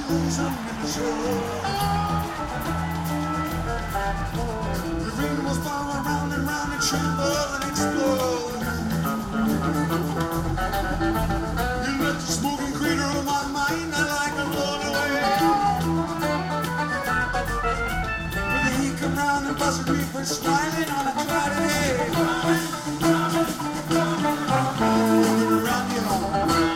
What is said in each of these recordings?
clothes under the shore. The rain was falling round and round and tremble and explode. You left the smoking crater of my mind like a blown away. When the heat come round and buzzed me for smiling on a cloudy day. Coming around you all.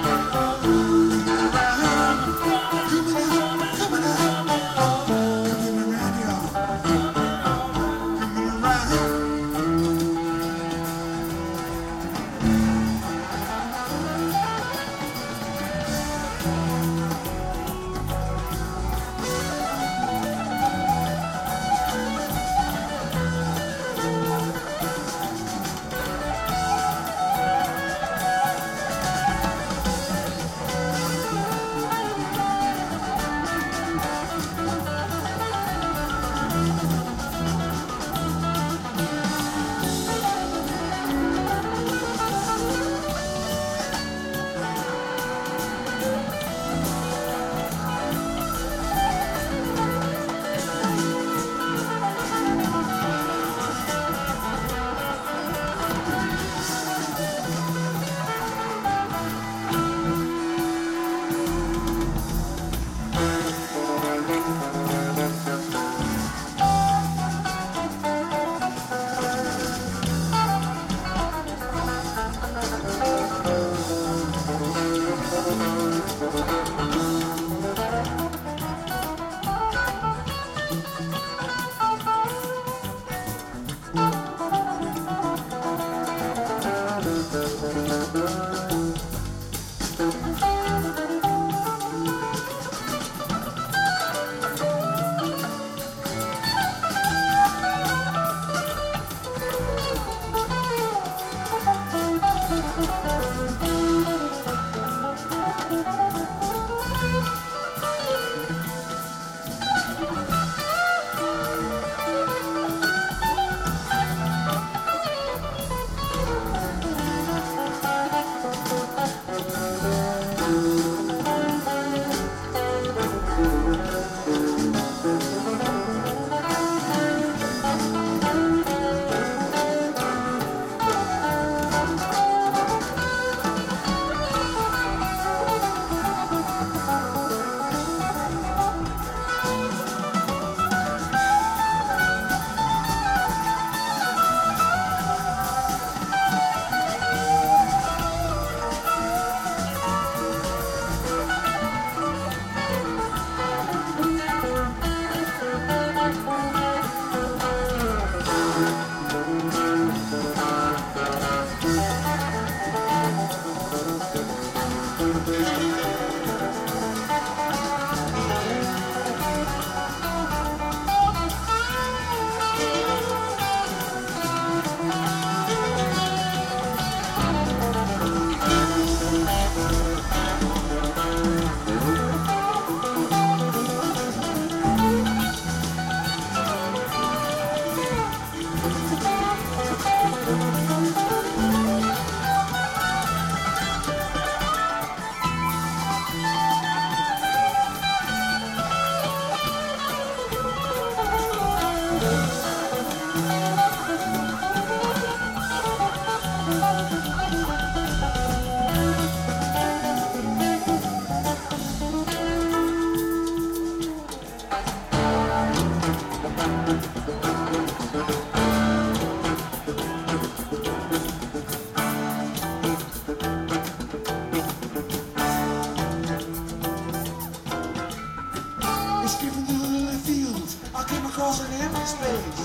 across an empty space.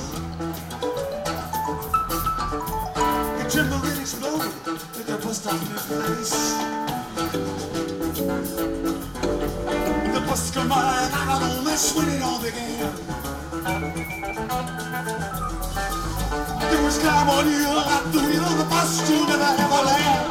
It trembled and exploded with the bus stop in its place. The bus come by and I don't miss when it all began. There was climb on you, I threw you on the bus to never ever land.